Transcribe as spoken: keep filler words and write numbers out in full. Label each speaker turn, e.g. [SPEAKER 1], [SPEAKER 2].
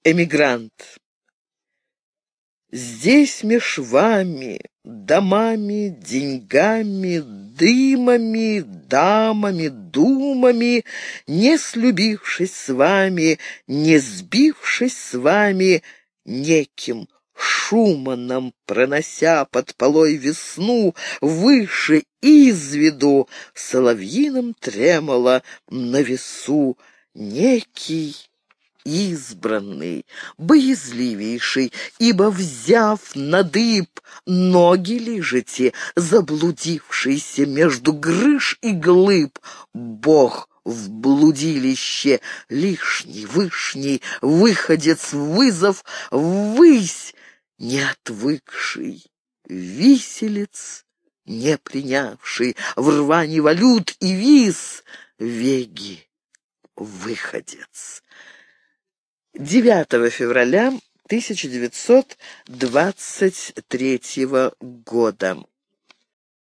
[SPEAKER 1] Эмигрант. Здесь меж вами, домами, деньгами, дымами, дамами, думами, не слюбившись с вами, не сбившись с вами, неким Шуманом пронося под полой весну, выше из виду соловьиным тремоло на весу, некий избранный, боязливейший, ибо, взяв на дыб, ноги лижете, заблудившийся между грыж и глыб, Бог в блудилище, лишний, вышний, выходец вызов, ввысь, не отвыкший, виселец, не принявший в рвани валют и виз, веги, выходец. девятого февраля тысяча девятьсот двадцать третьего года.